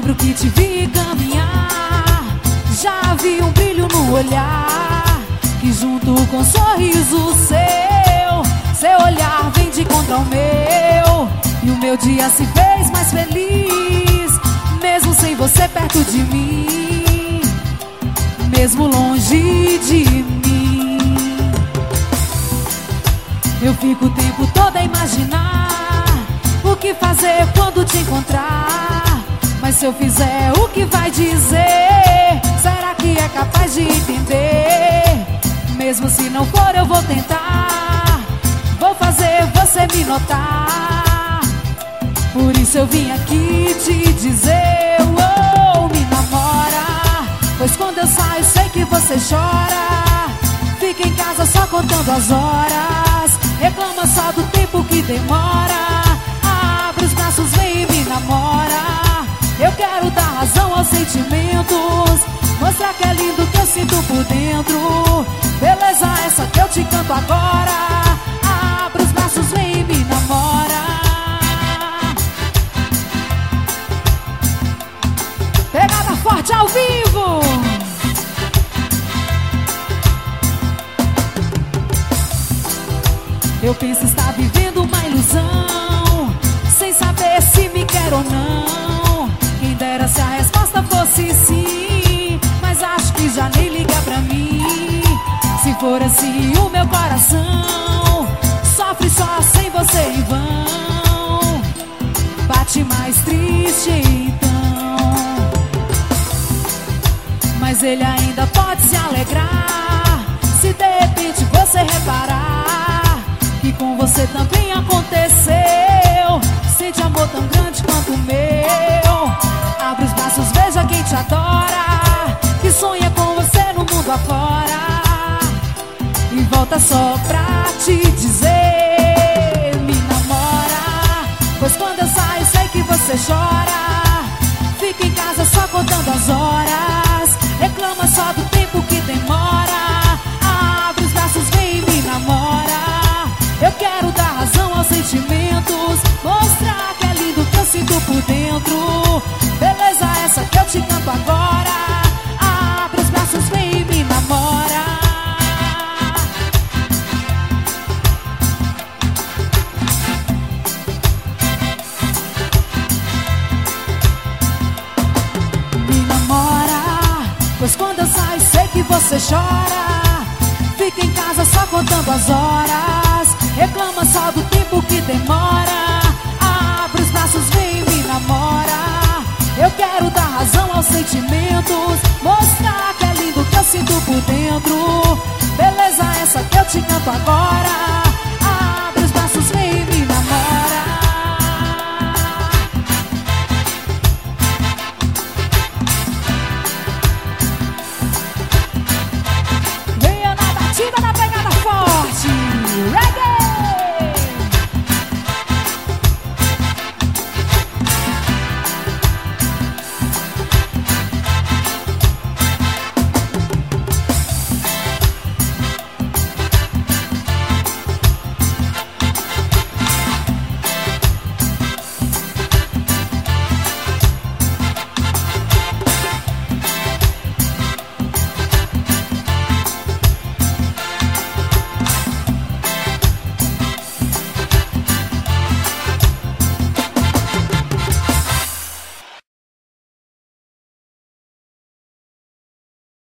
lembro que te vi caminhar, já vi um brilho no olhar, que junto com um sorriso seu olhar vem de contra o meu, e o meu dia se fez mais feliz, mesmo sem você perto de mim, mesmo longe de mim. Eu fico o tempo todo a imaginar o que fazer quando te encontrar, mas se eu fizer, o que vai dizer? Será que é capaz de entender? Mesmo se não for, eu vou tentar, vou fazer você me notar. Por isso eu vim aqui te dizer, oh, me namora, pois quando eu saio sei que você chora, fica em casa só contando as horas, reclama só do tempo que demora. Abre os braços, vem e me namora, eu quero dar razão aos sentimentos, mostrar que é lindo o que eu sinto por dentro, beleza essa que eu te canto agora. Abre os braços, vem e me namora. Pegada forte ao vivo. Eu penso estar vivendo uma ilusão, sem saber se me quer ou não. Quem dera se a resposta fosse sim, mas acho que já nem liga pra mim. Se for assim o meu coração sofre só sem você em vão, bate mais triste então. Mas ele ainda pode se alegrar, se de repente você reparar que com você também aconteceu. Sente amor tão grande quanto o meu, abre os braços, veja quem te adora, que sonha com você no mundo afora, e volta só pra te dizer, me namora, pois quando eu saio sei que você chora, fica em casa só contando as horas, reclama só do tempo que demora. Abre os braços, vem e me namora, eu quero dar razão aos sentimentos, mostrar que é lindo o que eu sinto por dentro, beleza essa que eu te canto agora. Abre os braços, vem e me namora. Me namora, pois quando eu saio sei que você chora, fica em casa só contando as horas, reclama só do tempo que demora. Abre os braços, vem e me namora, eu quero dar razão aos sentimentos, mostrar que é lindo o que eu sinto por dentro, beleza essa que eu te canto agora.